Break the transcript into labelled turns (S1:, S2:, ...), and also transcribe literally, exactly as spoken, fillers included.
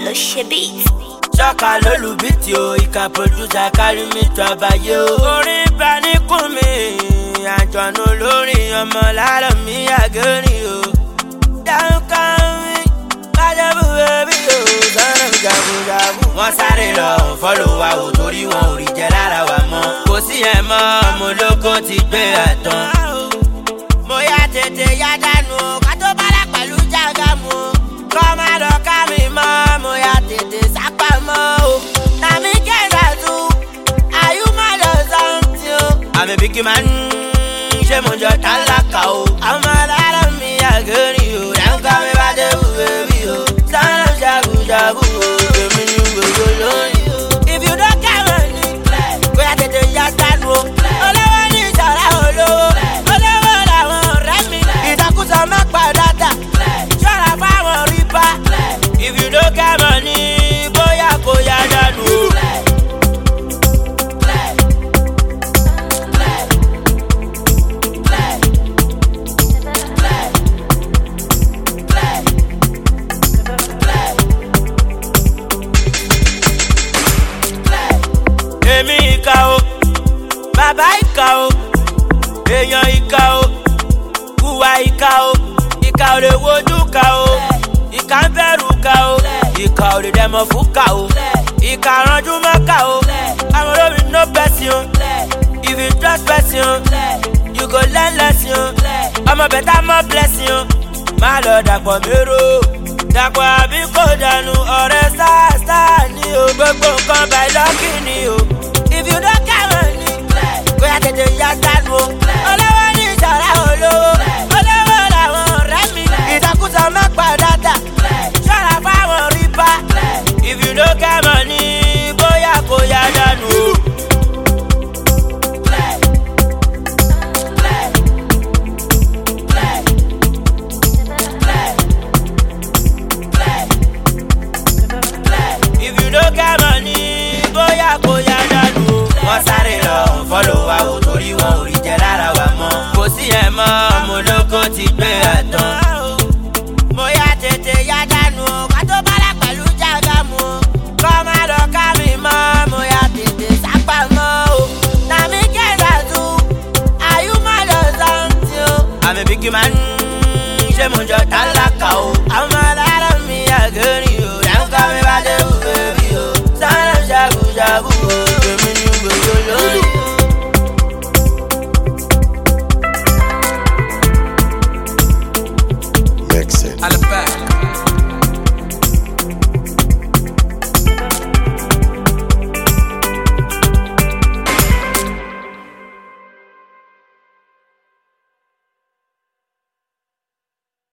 S1: lo ṣe beat.
S2: Ṣọ́ka lólu bíìtì o, ìka producer carry me to àbáyé o. Orin bá ní kún mi, àjọ̀nù lórí ọmọ láàárọ̀ mi àgẹ́rì o. Dáhùn kan mi, kájọ́bù bẹ́bí o, sọ́nà jagunjagun. Wọ́n sáré lọ fọ́lọ̀ wa ò torí wọn ò rí jẹ lára wa mọ́. Kò sí ẹ̀ mọ́, mo lóko ti gbé àtàn. Mo yá tètè yá dànù, ká tó bá dà pẹ̀lú jágàmù. Kọ́ má lọ ká mi mọ́, mo yá tètè sápá mọ́ o. Nàmi kẹ́sà tú, àyù má lọ sọ́ǹtì o. Àmì bí kí máa ń ṣe mo jọ tálákà o. Àwọn alára mi àgẹ́rì o, dáńkà mi bá dé bù bébí o. Sọ́nà jagunjagun o, èmi ni gbogbo lóyún o. If you don't care money, kó yá tètè yá dànù o. Olówó ní ìṣọ̀rá olówó, olówó làwọn ọ̀rẹ́ mi. Ìdákùsọ má padà dà, ṣọ́ra fáwọn rípa. If you don't care money, bóyá kó yá dànù o. Èmi ìkà o, bàbá ìkà o, èèyàn ìkà o, hùwà ìkà o, ìkà ò lè wojú kà o, ìkà ń bẹ̀rù kà o, ìkà ò lè dẹ̀mọ̀ fún kà o, ìkà ránjú mọ́ kà o, àwọn olórí no person, if you trust person, you go learn lesson, ọmọ bẹ̀tà mọ́ blessing, má lọ dàpọ̀ mérò, dàpọ̀ àbí kò dànù ọ̀rẹ́ sáà sáà ni o, gbogbo nǹkan by lucky ni o. If you don't care money, kó yá tètè yá dànù o. Olówó ní ìṣọ̀rá olówó, olówó làwọn ọ̀rẹ́ mi. Ìdákùsọ má padà dà, ṣọ́ra fáwọn rípa. If you don't care money, bóyá kó yá dànù o. If you don't care money, bóyá kó yá dànù o.